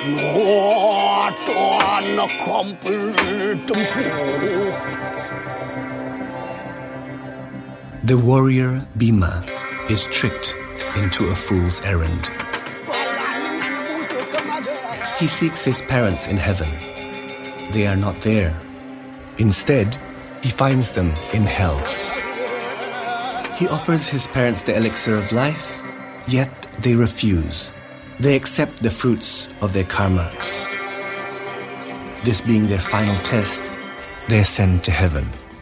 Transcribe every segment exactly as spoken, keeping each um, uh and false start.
The warrior Bhima is tricked into a fool's errand. He seeks his parents in heaven. They are not there. Instead, he finds them in hell. He offers his parents the elixir of life, yet they refuse. They accept the fruits of their karma. This being their final test, they ascend to heaven.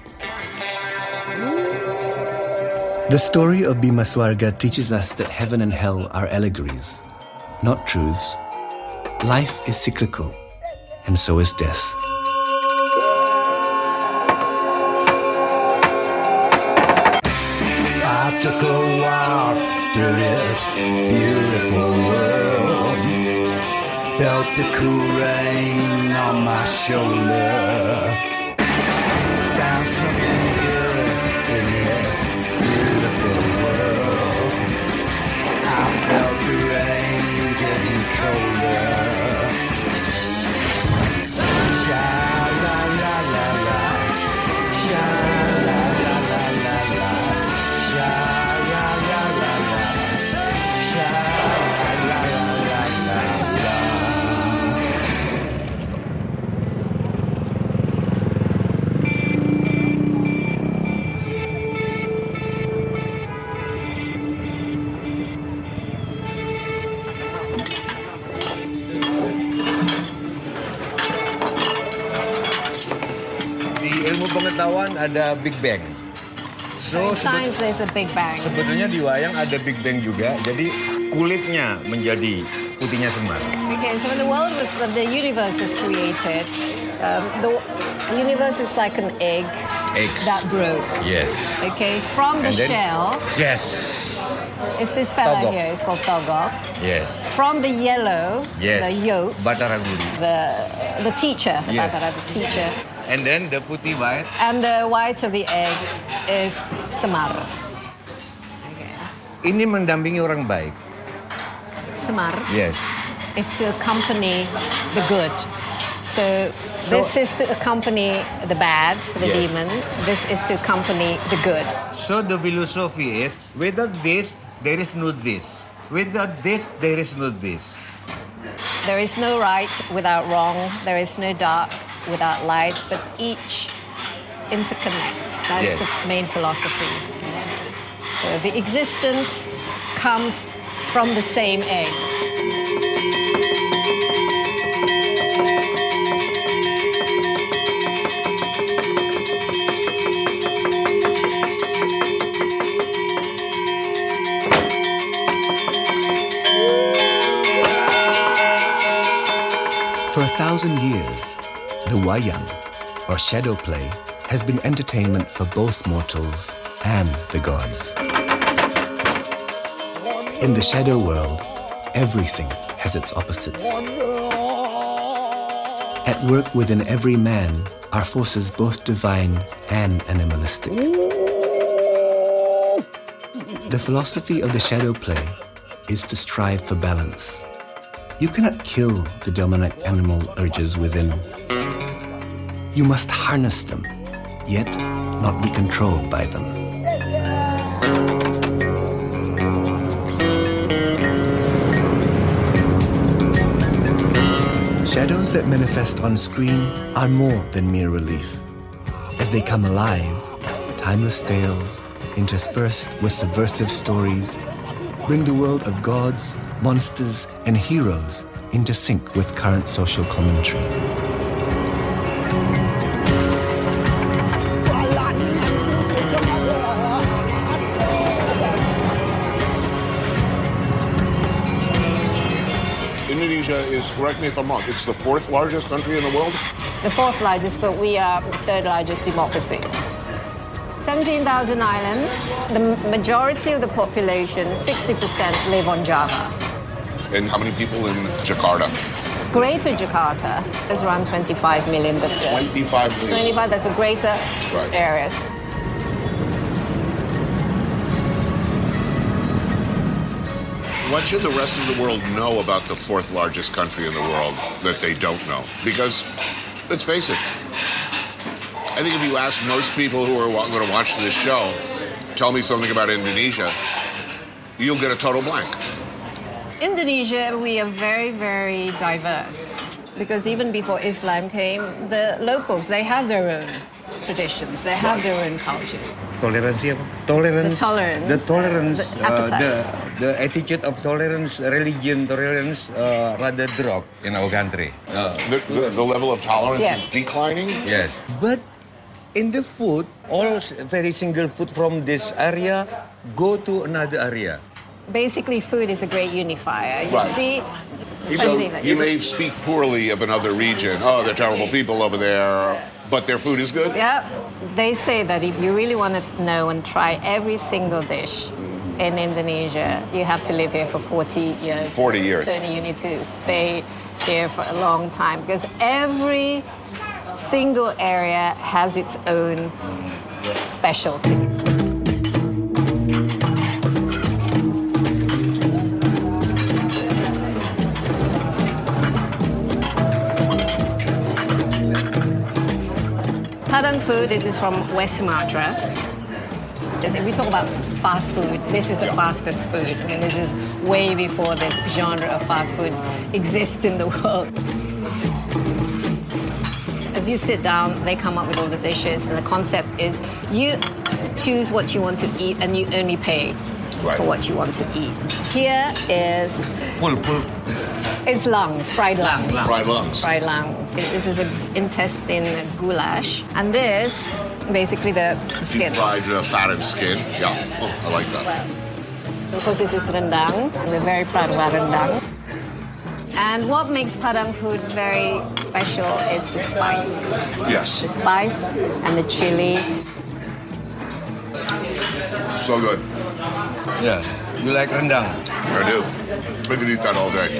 The story of Bhimaswarga teaches us that heaven and hell are allegories, not truths. Life is cyclical, and so is death. I took a walk through this beautiful world. Felt the cool rain on my shoulder. Found something good in this beautiful world. I felt the rain getting colder. Sha la la la la, sha la la la la la, sha la la la la, sha la la la la la. Ilmu pengetahuan ada Big Bang. So, science is a Big Bang. Sebetulnya di wayang ada Big Bang juga. Jadi kulitnya menjadi putihnya Semar. Okay, so when the world was, when the universe was created, um, the, the universe is like an egg Eggs. that broke. Yes. Okay, from the And then- shell, Yes. it's this fella Togok. here. It's called Togok. Yes. From the yellow, Yes. the yolk, Bataraguri. the the teacher, the Yes. Batara, the teacher, And then the putih white. and the white of the egg is Semar. Ini mendampingi orang baik. Semar Yes. is to accompany the good. So, So- this is to accompany the bad, the Yes. demon. This is to accompany the good. So the philosophy is, without this, there is no this. Without this, there is no this. There is no right without wrong. There is no dark without light. But each interconnects. That is Yes. the main philosophy. So the existence comes from the same egg. For a thousand years, the wayang, or shadow play, has been entertainment for both mortals and the gods. In the shadow world, everything has its opposites. At work within every man are forces both divine and animalistic. The philosophy of the shadow play is to strive for balance. You cannot kill the dominant animal urges within. You must harness them, yet not be controlled by them. Shadows that manifest on screen are more than mere relief. As they come alive, timeless tales, interspersed with subversive stories, bring the world of gods, monsters, and heroes into sync with current social commentary. Indonesia is, correct me if I'm wrong, it's the fourth largest country in the world? The fourth largest, but we are the third largest democracy. seventeen thousand islands. The majority of the population, sixty percent, live on Java. And how many people in Jakarta? Greater Jakarta is around twenty-five million. But, uh, twenty-five million. twenty-five, that's a greater Right. area. What should the rest of the world know about the fourth largest country in the world that they don't know? Because, let's face it, I think if you ask most people who are going to watch this show, tell me something about Indonesia, you'll get a total blank. Indonesia, we are very, very diverse. Because even before Islam came, the locals, they have their own traditions, they have their own culture. Toleransi apa? Tolerance. The tolerance. The tolerance. The uh, appetite. the the attitude of tolerance, religion tolerance, uh, rather drop in our country. Uh, The, the, the level of tolerance Yes. is declining? yes. But in the food, all s- very single food from this area go to another area. Basically, food is a great unifier. You Right. see, So especially like, you may speak poorly of another region. Oh, they're terrible people over there, but their food is good? yeah, they say that if you really want to know and try every single dish in Indonesia, you have to live here for forty years. forty years. So you need to stay here for a long time because every single area has its own specialty. Padang food, this is from West Sumatra. Just if we talk about fast food, this is the fastest food. I mean, this is way before this genre of fast food exists in the world. As you sit down, they come up with all the dishes, and the concept is you choose what you want to eat, and you only pay Right. for what you want to eat. Here is, Pul pul. it's lungs, fried lungs. Fried lungs. Fried lungs. This is an intestine goulash, and this, basically the skin. Deep fried uh, fat and skin. Yeah. Oh, I like that. Of course, this is rendang. We're very proud of our rendang. And what makes Padang food very special is the spice. Yes. The spice and the chili. So good. Yeah. You like rendang? I do. We could eat that all day.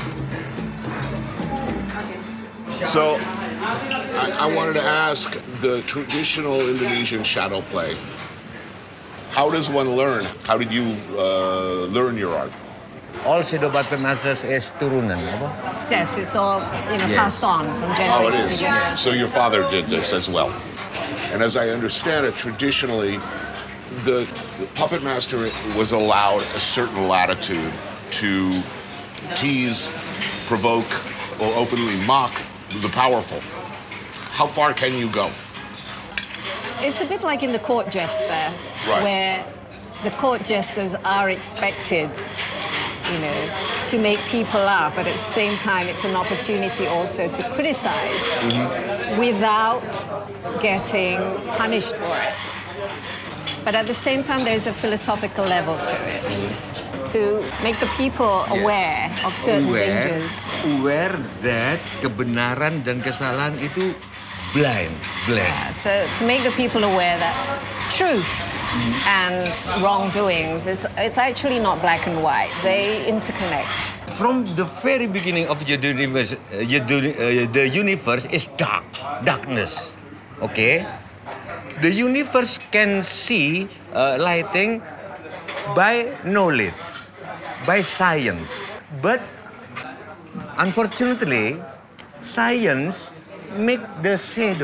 So, I, I wanted to ask the traditional Indonesian shadow play. How does one learn? How did you uh, learn your art? All shadow puppet masters is turunan, apa? Yes, it's all you know Yes. passed on from Oh, generation it to is. generation. So your father did this as well. And as I understand it, traditionally, the, the puppet master was allowed a certain latitude to tease, provoke, or openly mock the powerful. How far can you go? It's a bit like in the court jester, Right. where the court jesters are expected, you know, to make people laugh, but at the same time, it's an opportunity also to criticize without getting punished for it. But at the same time, there's a philosophical level to it, to make the people aware of certain aware, dangers. aware that kebenaran dan kesalahan itu blind, blind. Yeah, so to make the people aware that truth and wrongdoings, is, it's actually not black and white. They interconnect. From the very beginning of the universe, uh, the the universe is dark, darkness. Okay, the universe can see uh, lighting by knowledge, by science, but unfortunately, science make the shadow.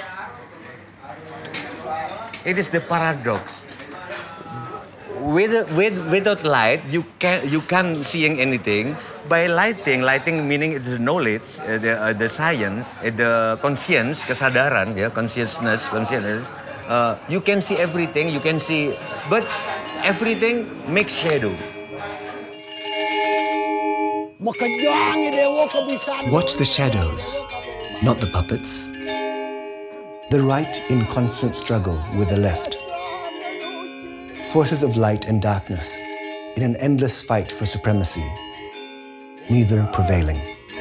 It is the paradox. With, with, without light, you can you can't seeing anything. By lighting, lighting meaning it's the knowledge, uh, the uh, the science, uh, the conscience, kesadaran, ya, consciousness, consciousness. Uh, you can see everything. You can see, but everything makes shadow. Watch the shadows, not the puppets. The right in constant struggle with the left. Forces of light and darkness in an endless fight for supremacy, neither prevailing.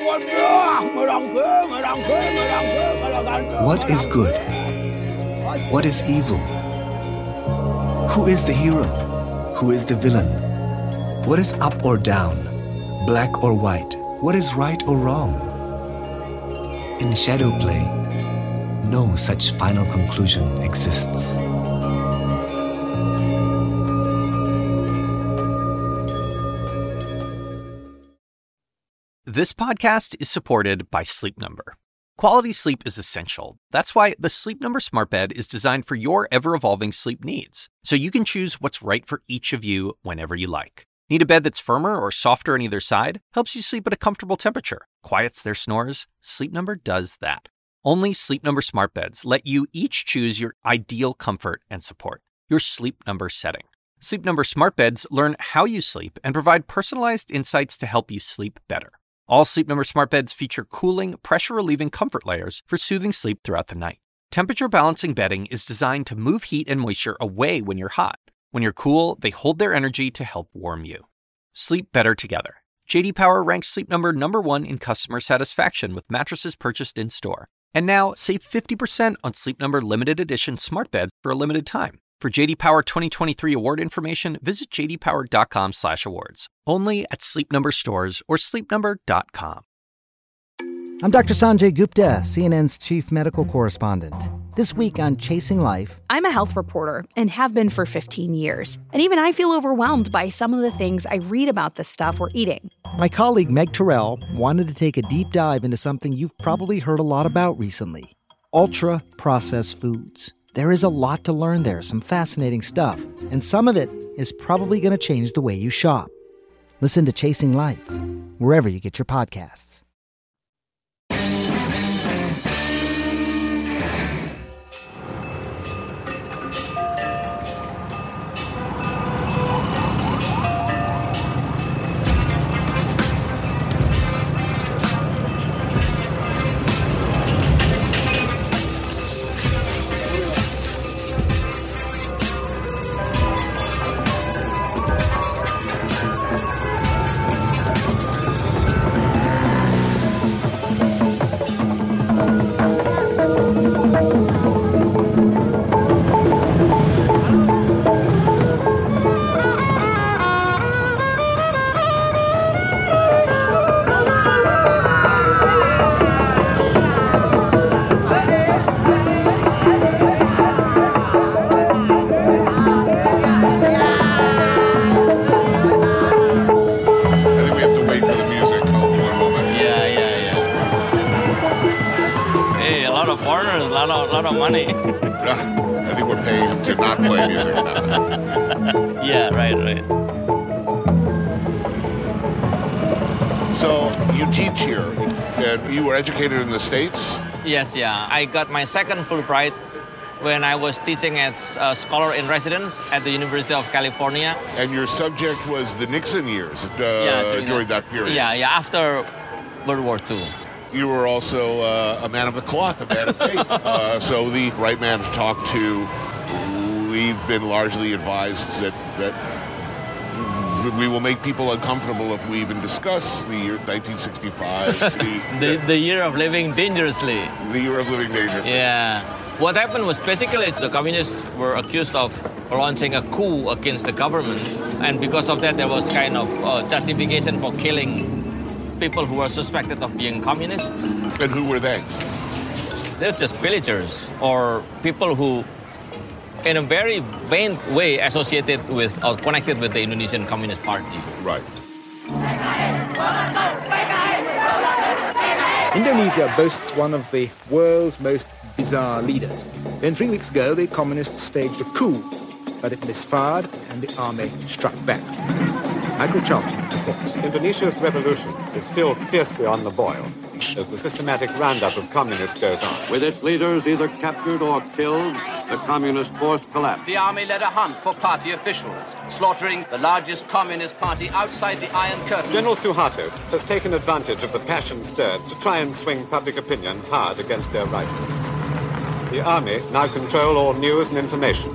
What is good? What is evil? Who is the hero? Who is the villain? What is up or down? Black or white? What is right or wrong? In shadow play, no such final conclusion exists. This podcast is supported by Sleep Number. Quality sleep is essential. That's why the Sleep Number Smart Bed is designed for your ever-evolving sleep needs, so you can choose what's right for each of you whenever you like. Need a bed that's firmer or softer on either side? Helps you sleep at a comfortable temperature. Quiets their snores? Sleep Number does that. Only Sleep Number Smart Beds let you each choose your ideal comfort and support, your Sleep Number setting. Sleep Number Smart Beds learn how you sleep and provide personalized insights to help you sleep better. All Sleep Number Smart Beds feature cooling, pressure-relieving comfort layers for soothing sleep throughout the night. Temperature-balancing bedding is designed to move heat and moisture away when you're hot. When you're cool, they hold their energy to help warm you. Sleep better together. J D Power ranks Sleep Number number one in customer satisfaction with mattresses purchased in-store. And now, save fifty percent on Sleep Number limited edition smart beds for a limited time. For J D Power twenty twenty-three award information, visit j d power dot com slash awards. Only at Sleep Number stores or sleep number dot com. I'm Doctor Sanjay Gupta, C N N's chief medical correspondent. This week on Chasing Life, I'm a health reporter and have been for fifteen years. And even I feel overwhelmed by some of the things I read about the stuff we're eating. My colleague Meg Terrell wanted to take a deep dive into something you've probably heard a lot about recently: ultra-processed foods. There is a lot to learn there, some fascinating stuff, and some of it is probably going to change the way you shop. Listen to Chasing Life, wherever you get your podcasts. Money. I think we're paying to not play music now. Yeah, right, right. So you teach here, and you were educated in the States? Yes, yeah. I got my second Fulbright when I was teaching as a scholar in residence at the University of California. And your subject was the Nixon years uh, yeah, during, during that, that period? Yeah, yeah, after World War Two. You were also uh, a man of the cloth, a man of faith. uh, so the right man to talk to. We've been largely advised that that we will make people uncomfortable if we even discuss the year nineteen sixty-five. the, the, the year of living dangerously. The year of living dangerously. Yeah. What happened was basically the communists were accused of launching a coup against the government. And because of that, there was kind of uh, justification for killing people who were suspected of being communists. And who were they? They're just villagers or people who, in a very vain way, associated with or connected with the Indonesian Communist Party. Right. Indonesia boasts one of the world's most bizarre leaders. Then three weeks ago, the communists staged a coup, but it misfired and the army struck back. Michael Charlton reports. Indonesia's revolution is still fiercely on the boil as the systematic roundup of communists goes on. With its leaders either captured or killed, the communist force collapsed. The army led a hunt for party officials, slaughtering the largest communist party outside the Iron Curtain. General Suharto has taken advantage of the passion stirred to try and swing public opinion hard against their rivals. The army now control all news and information.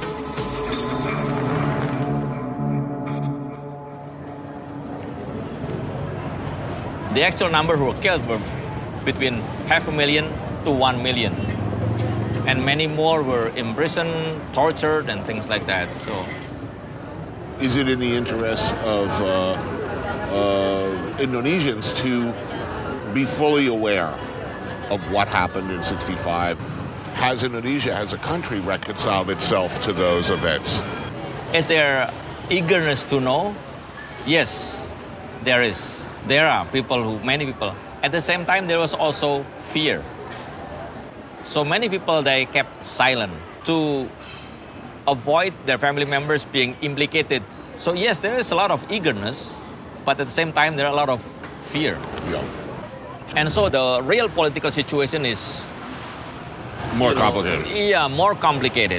The actual number who were killed were between half a million to one million. And many more were imprisoned, tortured, and things like that. So, is it in the interest of uh, uh, Indonesians to be fully aware of what happened in sixty-five? Has Indonesia, as a country, reconciled itself to those events? Is there eagerness to know? Yes, there is. There are people who, many people. At the same time, there was also fear. So many people, they kept silent to avoid their family members being implicated. So yes, there is a lot of eagerness, but at the same time, there are a lot of fear. Yeah. And so the real political situation is more know, complicated. Yeah, more complicated.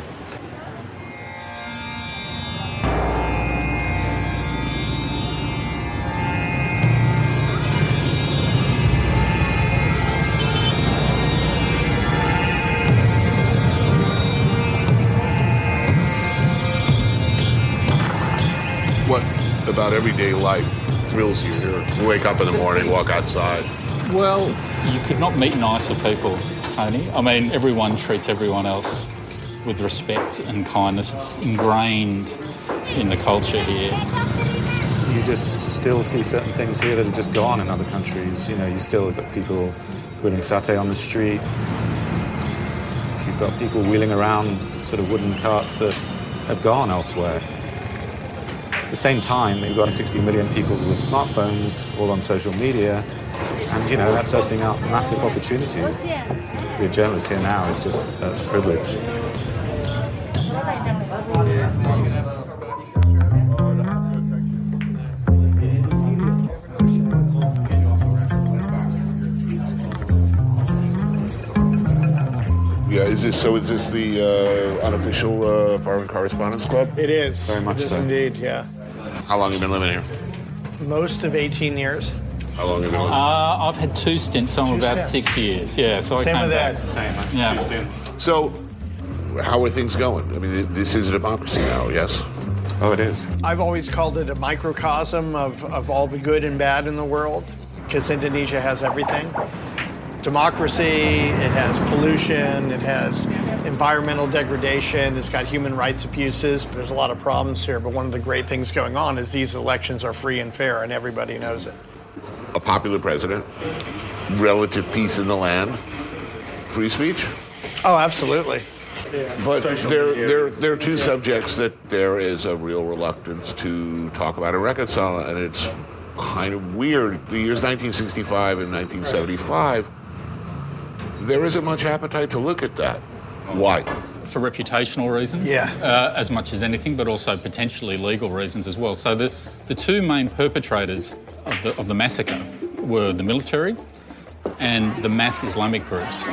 What about everyday life thrills you here? You wake up in the morning, walk outside. Well, you could not meet nicer people, Tony. I mean, everyone treats everyone else with respect and kindness. It's ingrained in the culture here. You just still see certain things here that are just gone in other countries. You know, you still got people grilling satay on the street. You've got people wheeling around sort of wooden carts that have gone elsewhere. At the same time, you've got sixty million people with smartphones, all on social media, and, you know, that's opening up massive opportunities. To be a journalist here now is just a privilege. Yeah, is this, so is this the uh, unofficial uh, Foreign Correspondents Club? It is. Very much it is so. Indeed, yeah. How long have you been living here? Most of eighteen years. How long have you been living Uh, I've had two stints, some Two about stints. six years. Yeah, so I Same came with back. that. Yeah. Two stints. So, how are things going? I mean, this is a democracy now, yes? Oh, it is. I've always called it a microcosm of, of all the good and bad in the world, because Indonesia has everything. Democracy, it has pollution, it has environmental degradation, it's got human rights abuses. There's a lot of problems here, but one of the great things going on is these elections are free and fair, and everybody knows it. A popular president, relative peace in the land, free speech? Oh, absolutely. But there, there, there are two subjects that there is a real reluctance to talk about and reconcile, and it's kind of weird. The years nineteen sixty-five and nineteen seventy-five, there isn't much appetite to look at that. Why? For reputational reasons, Yeah. uh, as much as anything, but also potentially legal reasons as well. So the, the two main perpetrators of the, of the massacre were the military and the mass Islamic groups.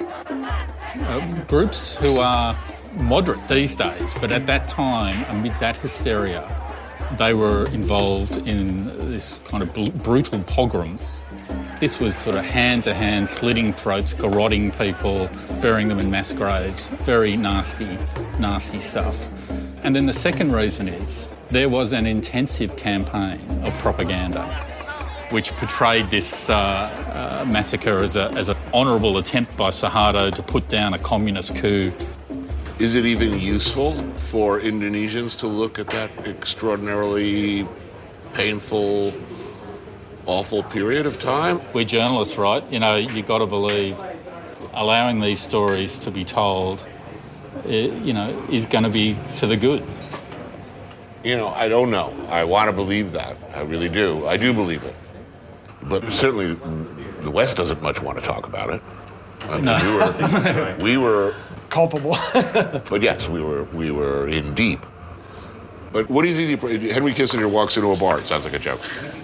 Uh, groups who are moderate these days, but at that time, amid that hysteria, they were involved in this kind of bl- brutal pogrom. This was sort of hand-to-hand, slitting throats, garroting people, burying them in mass graves. Very nasty, nasty stuff. And then the second reason is there was an intensive campaign of propaganda which portrayed this uh, uh, massacre as, a, as an honourable attempt by Suharto to put down a communist coup. Is it even useful for Indonesians to look at that extraordinarily painful, awful period of time? We're journalists, right? You know, you got to believe allowing these stories to be told, eh, you know, is going to be to the good. You know, I don't know. I want to believe that. I really do. I do believe it. But certainly the West doesn't much want to talk about it. I mean, No. we were, we were culpable. But yes, we were we were in deep. But what is it? Henry Kissinger walks into a bar. It sounds like a joke.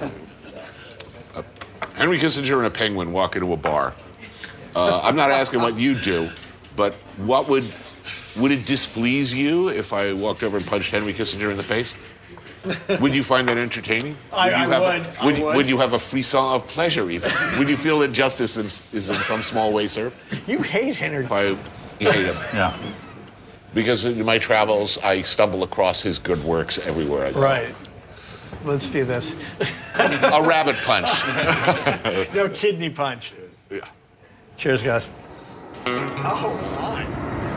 Uh, Henry Kissinger and a penguin walk into a bar. Uh, I'm not asking what you do, but what would would it displease you if I walked over and punched Henry Kissinger in the face? Would you find that entertaining? I- you I have would. A, I would, you- would. would you have a frisson of pleasure even? Would you feel that justice is, is in some small way served? You hate Henry. If I hate him. Yeah. Because in my travels, I stumble across his good works everywhere I go. Right. Let's do this. A rabbit punch. No, kidney punch. Yeah. Cheers, guys. Oh, my.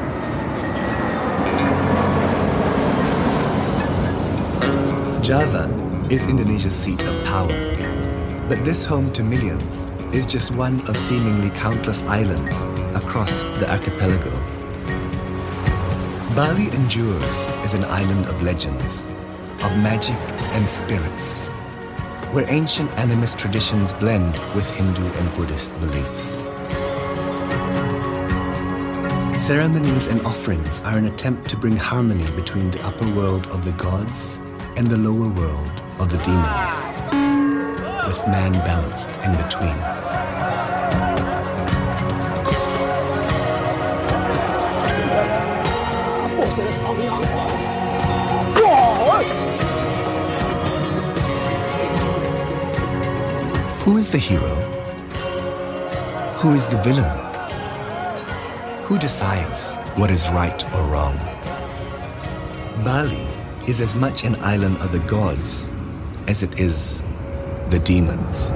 Java is Indonesia's seat of power, but this home to millions is just one of seemingly countless islands across the archipelago. Bali endures as an island of legends, of magic and spirits. where ancient animist traditions blend with Hindu and Buddhist beliefs. Ceremonies and offerings are an attempt to bring harmony between the upper world of the gods and the lower world of the demons, with man balanced in between. Who is the hero? Who is the villain? Who decides what is right or wrong? Bali is as much an island of the gods as it is the demons.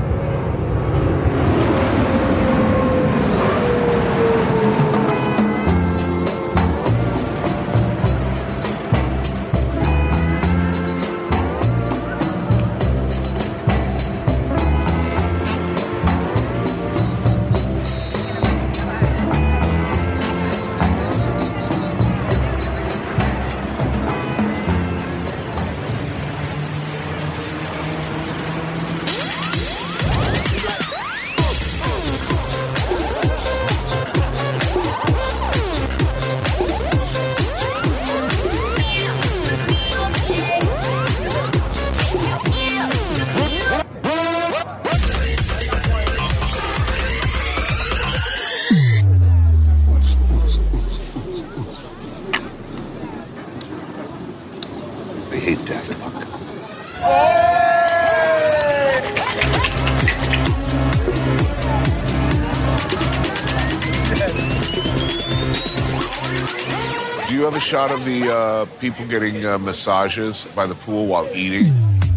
Do you have a shot of the uh, people getting uh, massages by the pool while eating?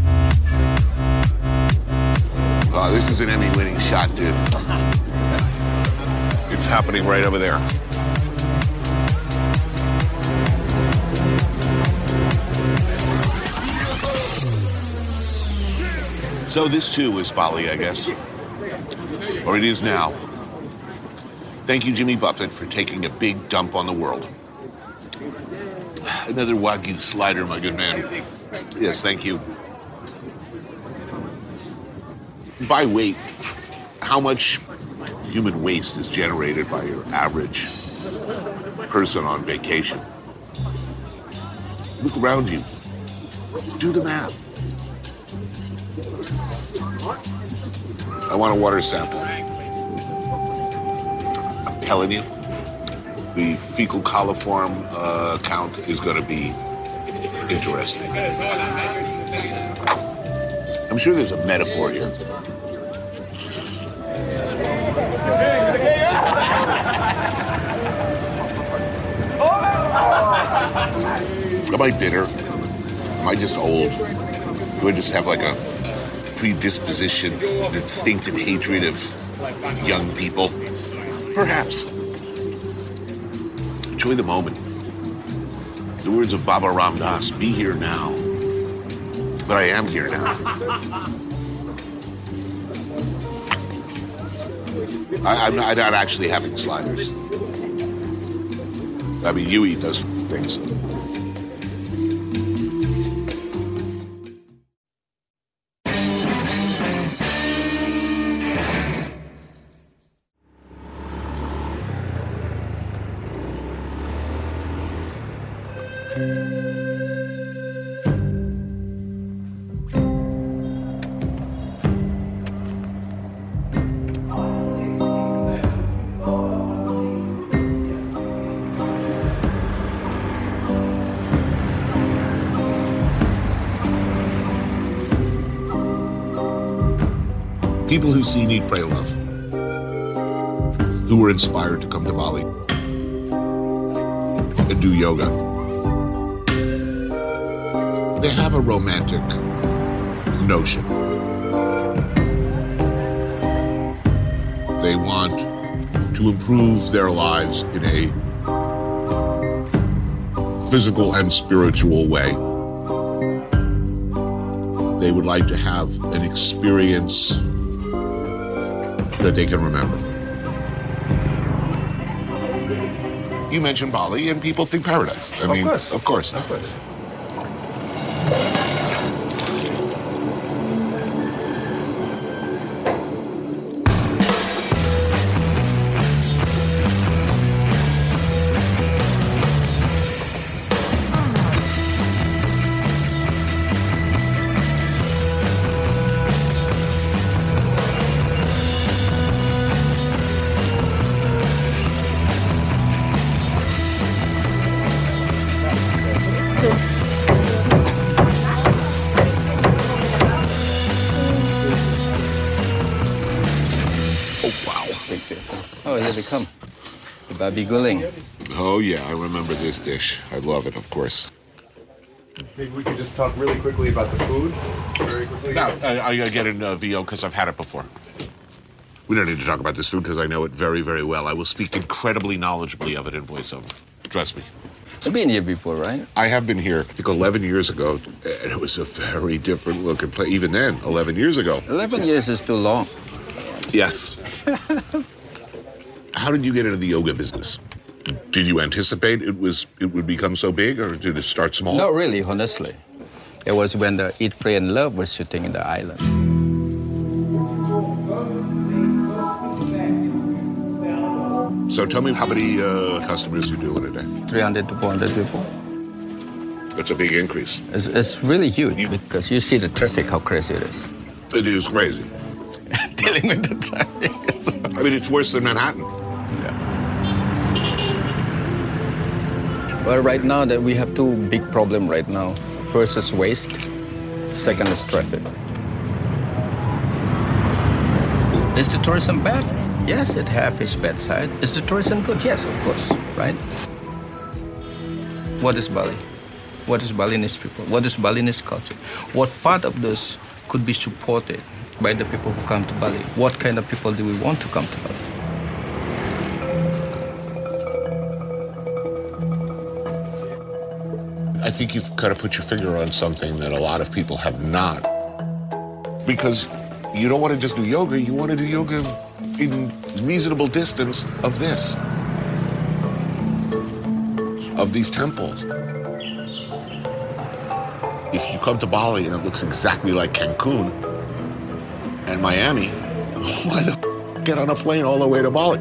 Oh, this is an Emmy-winning shot, dude. It's happening right over there. So this too is Bali, I guess. Or it is now. Thank you, Jimmy Buffett, for taking a big dump on the world. Another Wagyu slider, my good man. Yes, thank you. By weight, how much human waste is generated by your average person on vacation? Look around you. Do the math. I want a water sample. I'm telling you, the fecal coliform uh, count is going to be interesting. I'm sure there's a metaphor here. Am I bitter? Am I just old? Do I just have like a predisposition, an instinctive hatred of young people? Perhaps. Enjoy the moment. The words of Baba Ram Das, be here now. But I am here now. I, I'm, not, I'm not actually having sliders. I mean, you eat those things. People who see, need, pray, love, who were inspired to come to Bali and do yoga. They have a romantic notion. They want to improve their lives in a physical and spiritual way. They would like to have an experience that they can remember. You mentioned Bali, and people think paradise. I of mean, course. of course. Of course. they come. The babi guling. Oh, yeah, I remember this dish. I love it, of course. Maybe we could just talk really quickly about the food. Very quickly. No, I, I get in uh, V O because I've had it before. We don't need to talk about this food because I know it very, very well. I will speak incredibly knowledgeably of it in voiceover. Trust me. You've been here before, right? I have been here, I think, eleven years ago, and it was a very different looking place. Even then, eleven years ago. eleven years is too long. Yes. How did you get into the yoga business? Did you anticipate it was it would become so big, or did it start small? Not really, honestly. It was when the Eat, Pray, and Love was shooting in the island. So tell me how many uh, customers you do in a day? three hundred to four hundred people. That's a big increase. It's, it's really huge because you see the traffic, how crazy it is. It is crazy. Dealing with the traffic. I mean, it's worse than Manhattan. Well, right now that we have two big problems right now. First is waste, second is traffic. Is the tourism bad? Yes, it has its bad side. Is the tourism good? Yes, of course, right? What is Bali? What is Balinese people? What is Balinese culture? What part of this could be supported by the people who come to Bali? What kind of people do we want to come to Bali? I think you've got to put your finger on something that a lot of people have not. Because you don't want to just do yoga, you want to do yoga in reasonable distance of this, of these temples. If you come to Bali and it looks exactly like Cancun and Miami, why the f- get on a plane all the way to Bali?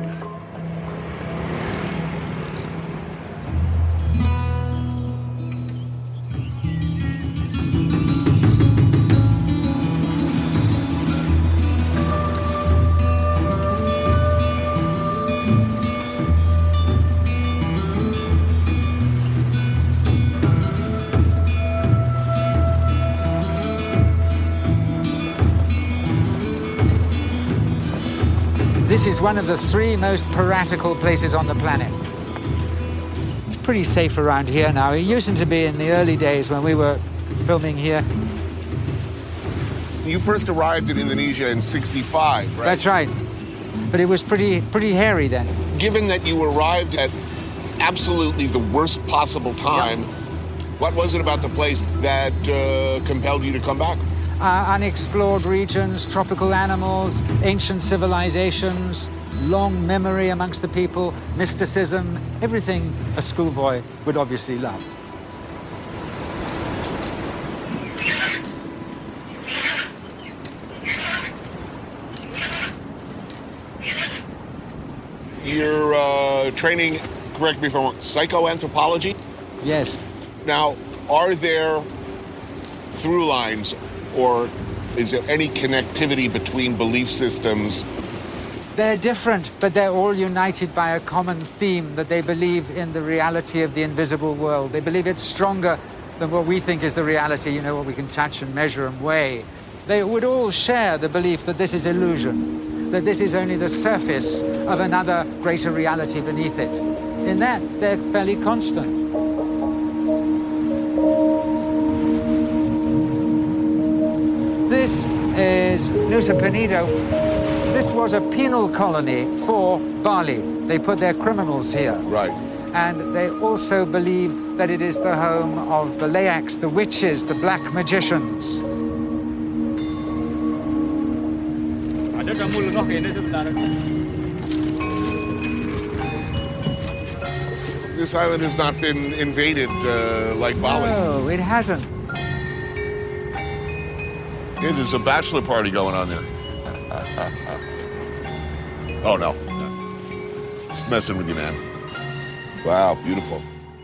This is one of the three most piratical places on the planet. It's pretty safe around here now. It used to be in the early days when we were filming here. You first arrived in Indonesia in sixty-five, right? That's right. But it was pretty, pretty hairy then. Given that you arrived at absolutely the worst possible time, yep. What was it about the place that uh, compelled you to come back? Uh, unexplored regions, tropical animals, ancient civilizations, long memory amongst the people, mysticism, everything a schoolboy would obviously love. You're uh, training, correct me if I'm wrong, psychoanthropology? Yes. Now, are there through lines or is there any connectivity between belief systems? They're different, but they're all united by a common theme that they believe in the reality of the invisible world. They believe it's stronger than what we think is the reality, you know, what we can touch and measure and weigh. They would all share the belief that this is illusion, that this is only the surface of another greater reality beneath it. In that, they're fairly constant. This is Nusa Penida. This was a penal colony for Bali. They put their criminals here. Right. And they also believe that it is the home of the Layaks, the witches, the black magicians. This island has not been invaded uh, like Bali. No, it hasn't. Hey, there's a bachelor party going on there. Oh, no. It's messing with you, man. Wow, beautiful.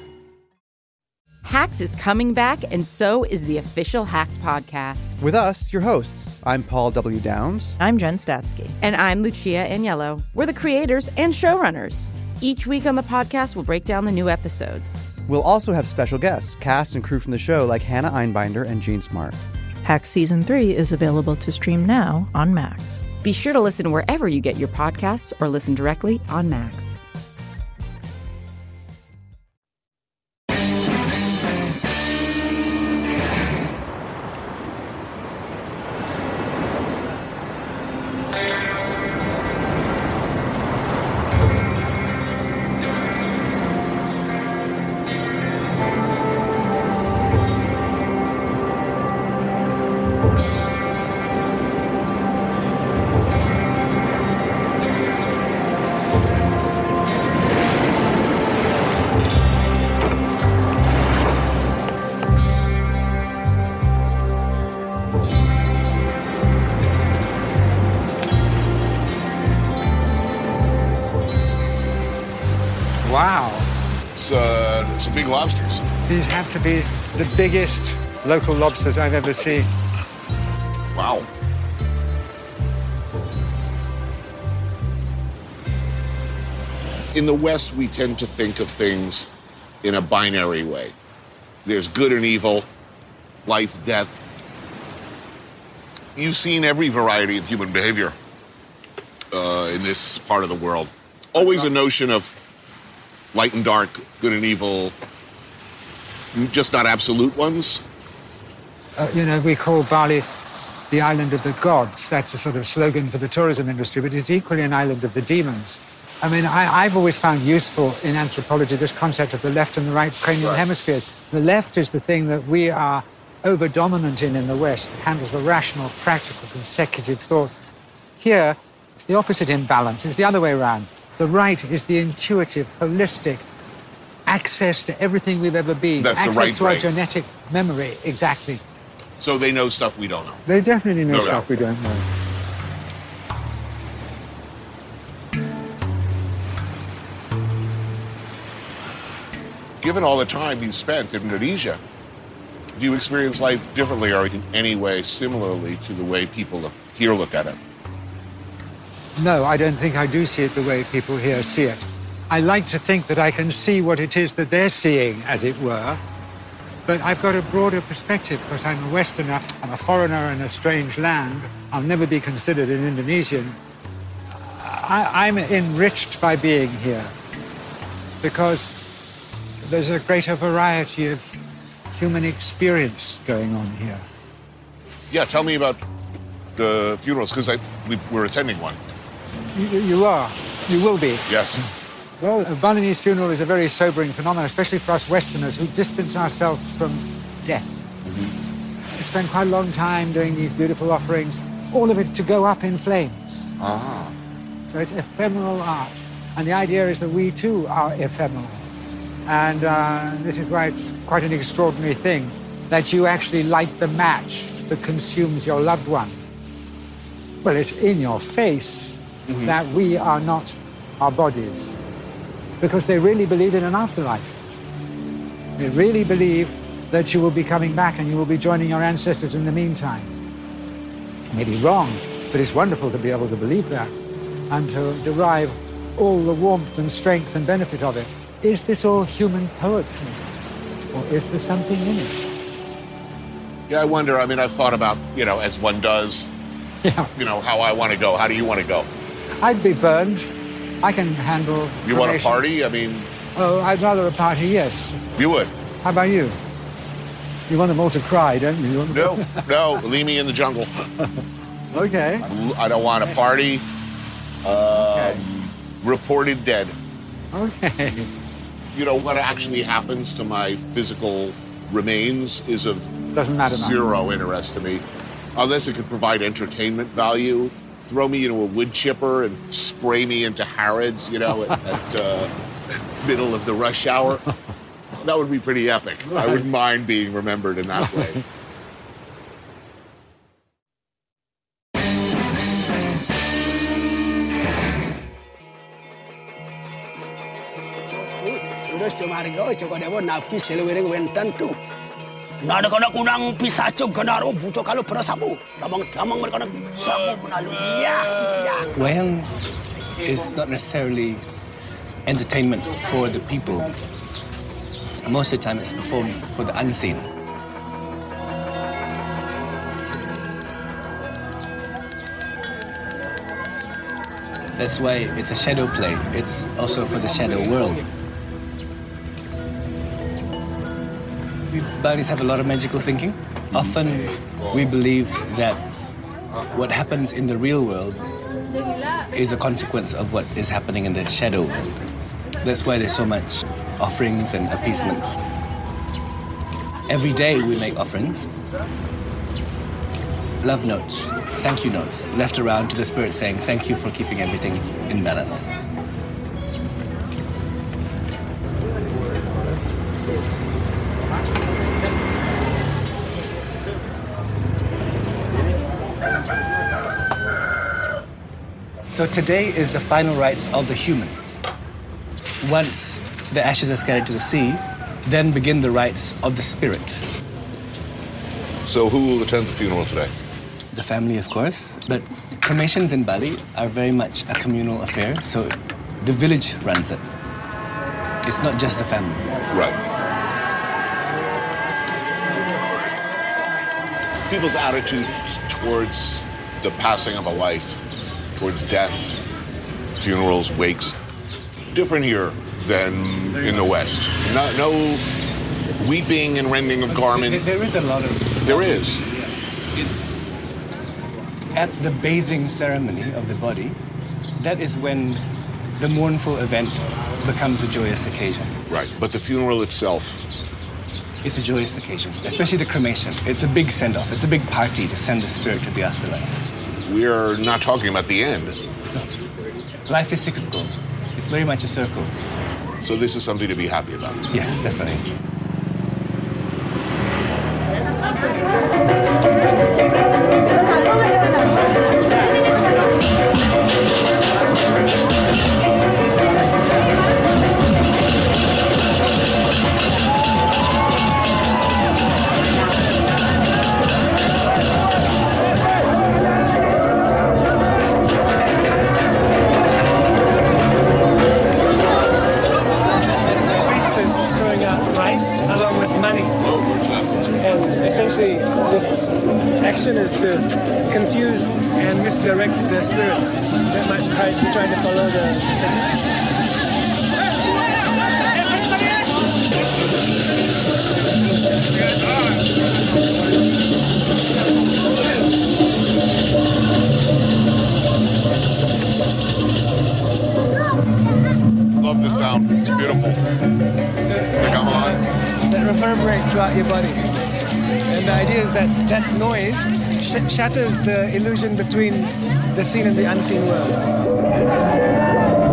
Hacks is coming back, and so is the official Hacks podcast. With us, your hosts. I'm Paul W. Downs. I'm Jen Statsky. And I'm Lucia Agnello. We're the creators and showrunners. Each week on the podcast, we'll break down the new episodes. We'll also have special guests, cast and crew from the show like Hannah Einbinder and Jean Smart. Pact Season three is available to stream now on Max. Be sure to listen wherever you get your podcasts or listen directly on Max. Wow. It's, uh, it's some big lobsters. These have to be the biggest local lobsters I've ever seen. Wow. In the West, we tend to think of things in a binary way. There's good and evil, life, death. You've seen every variety of human behavior uh, in this part of the world. Always a notion of light and dark, good and evil, just not absolute ones. Uh, you know, we call Bali the island of the gods. That's a sort of slogan for the tourism industry, but it's equally an island of the demons. I mean, I, I've always found useful in anthropology this concept of the left and the right cranial right. hemispheres. The left is the thing that we are over-dominant in in the West. It handles the rational, practical, consecutive thought. Here, it's the opposite imbalance. It's the other way around. The right is the intuitive, holistic access to everything we've ever been. That's access the right to our brain. genetic memory, exactly. So they know stuff we don't know. They definitely know No stuff doubt. we don't know. Given all the time you spent in Indonesia, do you experience life differently or in any way similarly to the way people here look at it? No, I don't think I do see it the way people here see it. I like to think that I can see what it is that they're seeing, as it were, but I've got a broader perspective because I'm a Westerner, I'm a foreigner in a strange land. I'll never be considered an Indonesian. I, I'm enriched by being here because there's a greater variety of human experience going on here. Yeah, tell me about the funerals, because we, we're attending one. You, you are. You will be. Yes. Well, a Balinese funeral is a very sobering phenomenon, especially for us Westerners who distance ourselves from death. Mm-hmm. We spend quite a long time doing these beautiful offerings, all of it to go up in flames. Ah. So it's ephemeral art. And the idea is that we too are ephemeral. And uh, this is why it's quite an extraordinary thing that you actually light the match that consumes your loved one. Well, it's in your face mm-hmm. that we are not our bodies. Because they really believe in an afterlife. They really believe that you will be coming back and you will be joining your ancestors in the meantime. It may be wrong, but it's wonderful to be able to believe that and to derive all the warmth and strength and benefit of it. Is this all human poetry? Or is there something in it? Yeah, I wonder. I mean, I've thought about, you know, as one does, yeah. you know, how I want to go. How do you want to go? I'd be burned. I can handle You want a party? I mean... Oh, I'd rather a party, yes. You would? How about you? You want them all to cry, don't you? you want no, no. Leave me in the jungle. Okay. I don't want a party. Um, okay. Reported dead. Okay. You know, what actually happens to my physical remains is of Doesn't matter zero now. interest to me. Unless it could provide entertainment value. Throw me into a wood chipper and spray me into Harrods, you know, at, at uh, middle of the rush hour. That would be pretty epic. Right. I wouldn't mind being remembered in that way. Terus cuma harga coba dewa napi selewering wentan tu. Nada kena kunang pisacu genaro butuh kalau perasamu. Damang damang mereka nak samu menalu. Ya, ya. Wayang is not necessarily entertainment for the people. Most of the time it's performed for the unseen. That's why it's a shadow play. It's also for the shadow world. We Balis have a lot of magical thinking. Often we believe that what happens in the real world is a consequence of what is happening in the shadow world. That's why there's so much offerings and appeasements. Every day we make offerings. Love notes, thank you notes, left around to the spirit saying thank you for keeping everything in balance. So today is the final rites of the human. Once the ashes are scattered to the sea, then begin the rites of the spirit. So who will attend the funeral today? The family, of course, but cremations in Bali are very much a communal affair, so the village runs it. It's not just the family. Right. People's attitudes towards the passing of a life, towards death, funerals, wakes, different here than in the West. No, no weeping and rending of garments. There is a lot of... There is. It's at the bathing ceremony of the body, that is when the mournful event becomes a joyous occasion. Right, but the funeral itself? It's a joyous occasion, especially the cremation. It's a big send-off. It's a big party to send the spirit to the afterlife. We're not talking about the end. No. Life is cyclical. It's very much a circle. So this is something to be happy about? Yes, definitely. Is to confuse and misdirect the spirits that might try to try to follow the Love the sound. It's beautiful. So, the gamelan that reverberates throughout your body. And the idea is that that noise sh- shatters the illusion between the seen and the unseen worlds.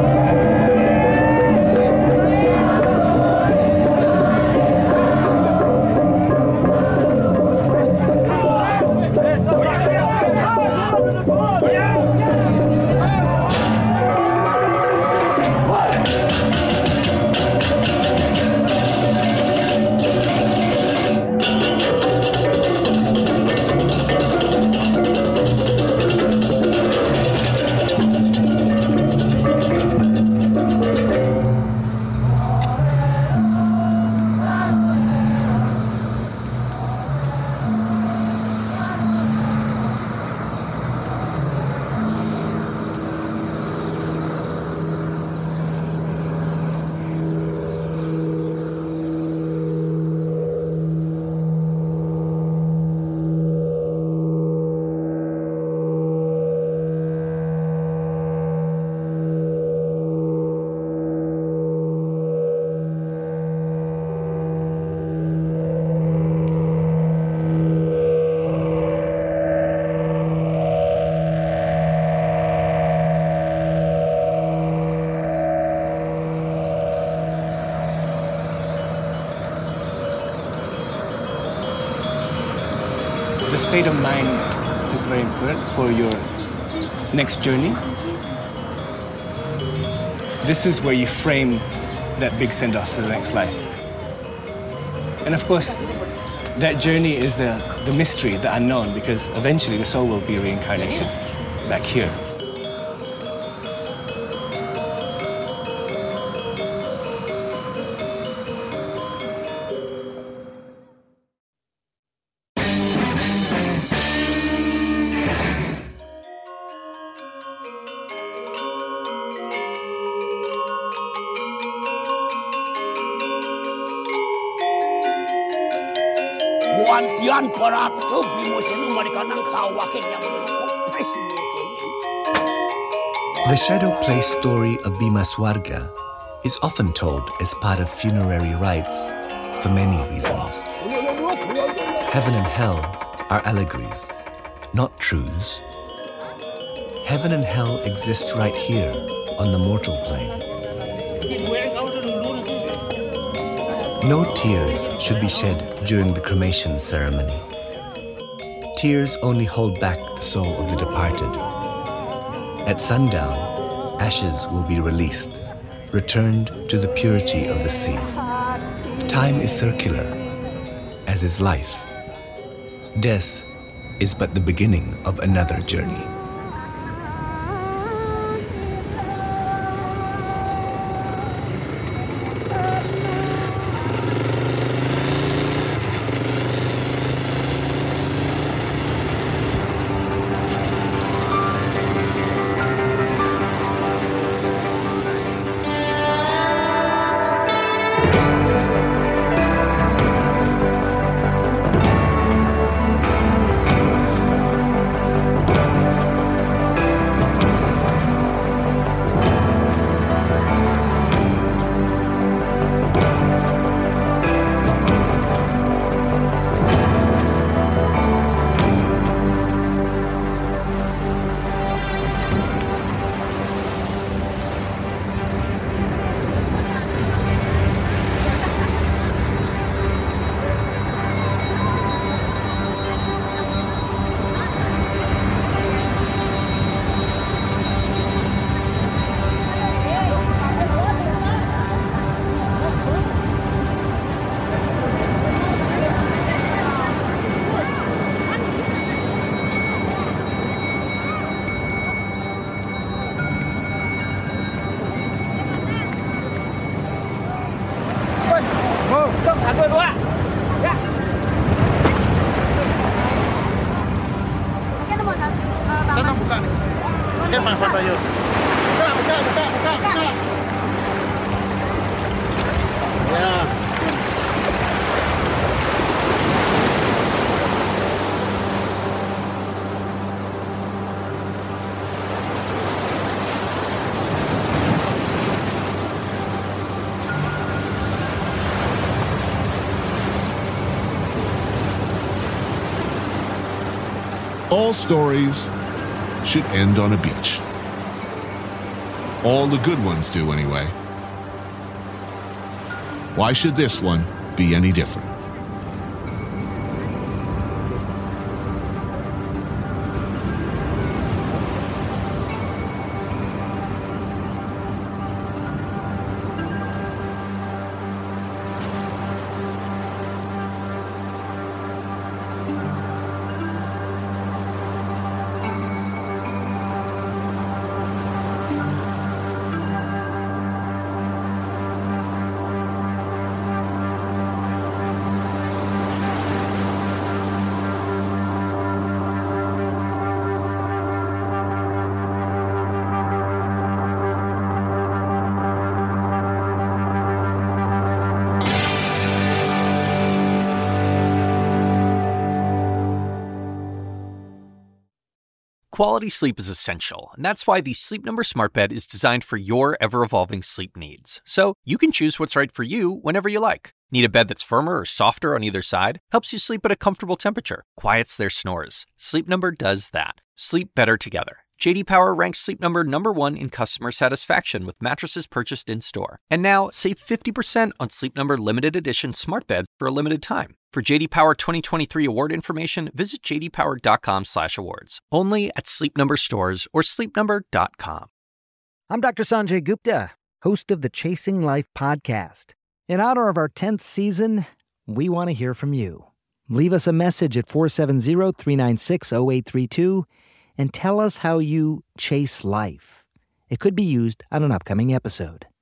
The state of mind is very important for your next journey. This is where you frame that big send-off to the next life. And of course, that journey is the, the mystery, the unknown, because eventually the soul will be reincarnated back here. gantian peratu bimo senu mereka nang kawake yang menurutku presmu. The Shadow Play story of Bhima Swarga is often told as part of funerary rites for many reasons. Heaven and hell are allegories, not truths. Heaven and hell exist right here on the mortal plane. No tears should be shed during the cremation ceremony. Tears only hold back the soul of the departed. At sundown, ashes will be released, returned to the purity of the sea. Time is circular, as is life. Death is but the beginning of another journey. All stories should end on a beach. All the good ones do, anyway. Why should this one be any different? Quality sleep is essential, and that's why the Sleep Number Smart Bed is designed for your ever-evolving sleep needs. So you can choose what's right for you whenever you like. Need a bed that's firmer or softer on either side? Helps you sleep at a comfortable temperature. Quiets their snores. Sleep Number does that. Sleep better together. J D Power ranks Sleep Number number one in customer satisfaction with mattresses purchased in-store. And now, save fifty percent on Sleep Number limited edition smart beds for a limited time. For J D Power twenty twenty-three award information, visit j d power dot com slash awards. Only at Sleep Number stores or sleep number dot com. I'm Doctor Sanjay Gupta, host of the Chasing Life podcast. In honor of our tenth season, we want to hear from you. Leave us a message at four seven zero, three nine six, zero eight three two and tell us how you chase life. It could be used on an upcoming episode.